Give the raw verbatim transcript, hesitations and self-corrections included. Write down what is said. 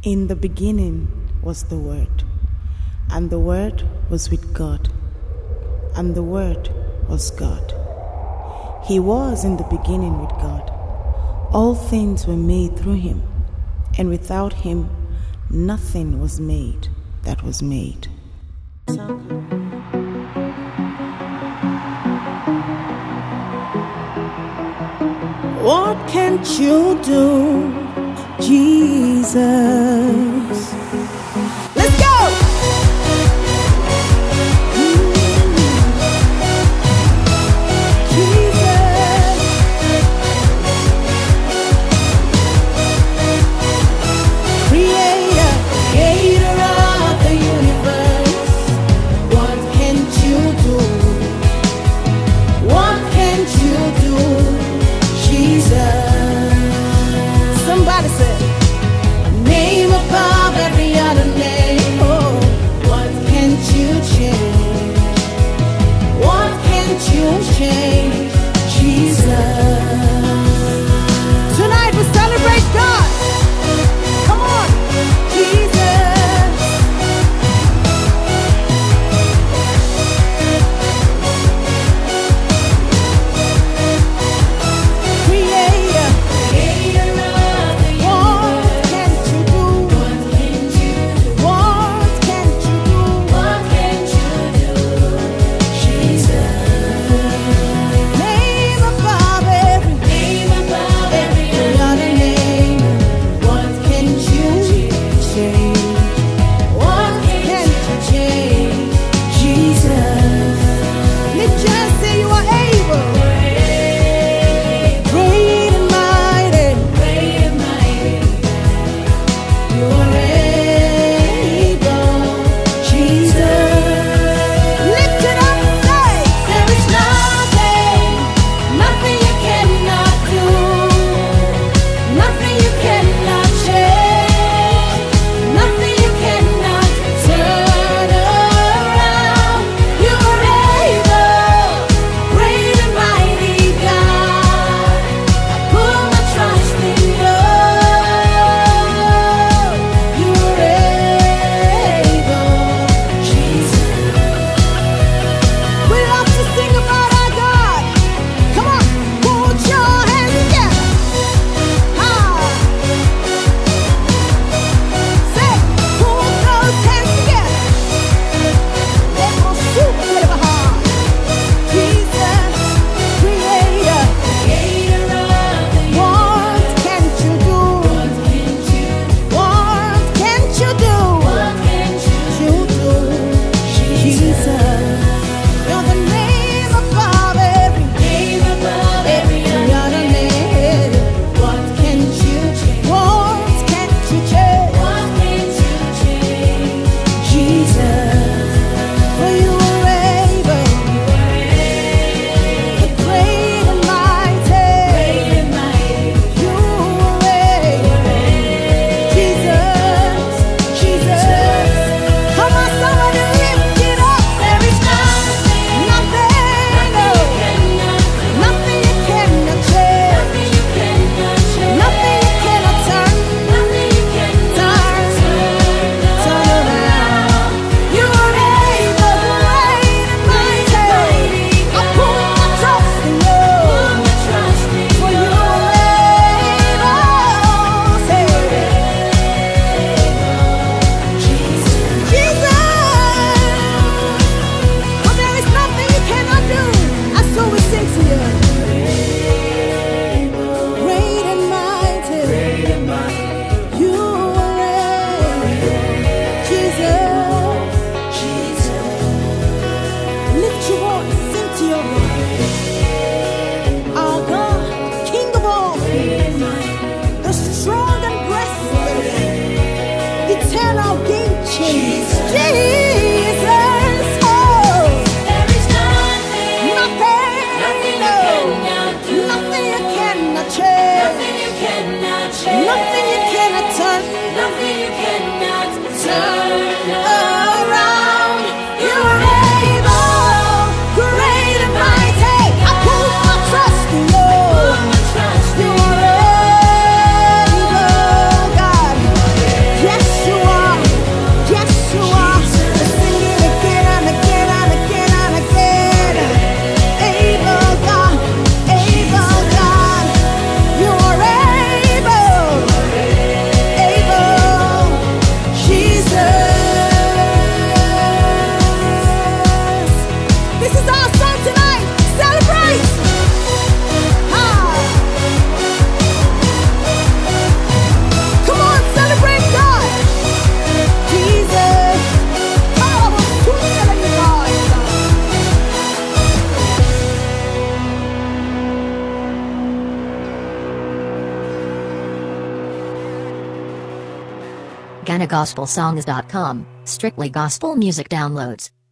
In the beginning was the Word, and the Word was with God, and the Word was God. He was in the beginning with God. All things were made through him, and without him nothing was made that was made. What can't you do, Jesus? Let's go! Somebody said, name above every Hosanna Gospel Songs dot com, strictly gospel music downloads.